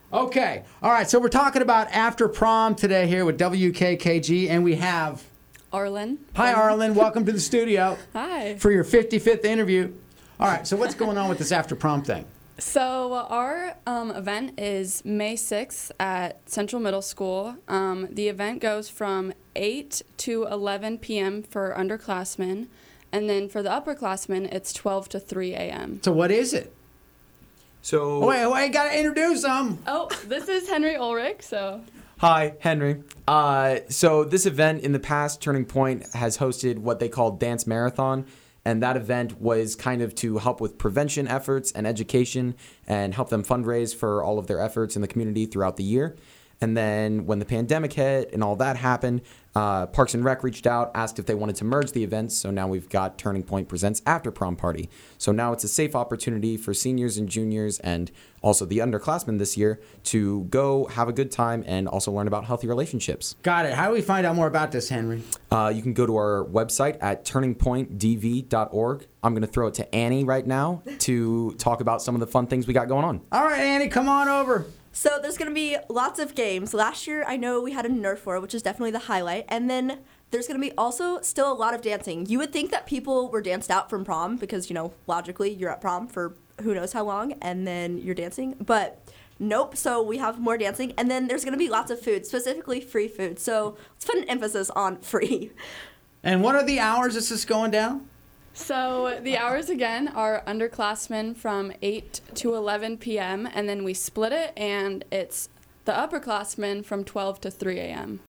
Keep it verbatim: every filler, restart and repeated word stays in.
Okay. All right. So we're talking about after prom today here with W K K G, and we have Arlen. Hi, Arlen. Welcome to the studio. Hi. For your fifty-fifth interview. All right. So what's going on with this after prom thing? So our um, event is May sixth at Central Middle School. Um, the event goes from eight to eleven p.m. for underclassmen, and then for the upperclassmen, it's twelve to three a.m. So what is it? So Oh, wait, wait, gotta introduce them. Oh, this is Henry Ulrich, so... Hi, Henry. Uh, so this event in the past, Turning Point has hosted what they call Dance Marathon, and that event was kind of to help with prevention efforts and education and help them fundraise for all of their efforts in the community throughout the year. And then when the pandemic hit and all that happened, uh, Parks and Rec reached out, asked if they wanted to merge the events. So now we've got Turning Point Presents After Prom Party. So now it's a safe opportunity for seniors and juniors and also the underclassmen this year to go have a good time and also learn about healthy relationships. Got it. How do we find out more about this, Henry? Uh, you can go to our website at turning point d v dot org. I'm going to throw it to Annie right now to talk about some of the fun things we got going on. All right, Annie, come on over. So there's going to be lots of games. Last year, I know we had a Nerf war, which is definitely the highlight. And then there's going to be also still a lot of dancing. You would think that people were danced out from prom because, you know, logically, you're at prom for who knows how long, and then you're dancing. But nope, so we have more dancing. And then there's going to be lots of food, specifically free food. So let's put an emphasis on free. And what are the hours this is going down? So the hours again are underclassmen from eight to eleven p.m. and then we split it, and it's the upperclassmen from twelve to three a.m.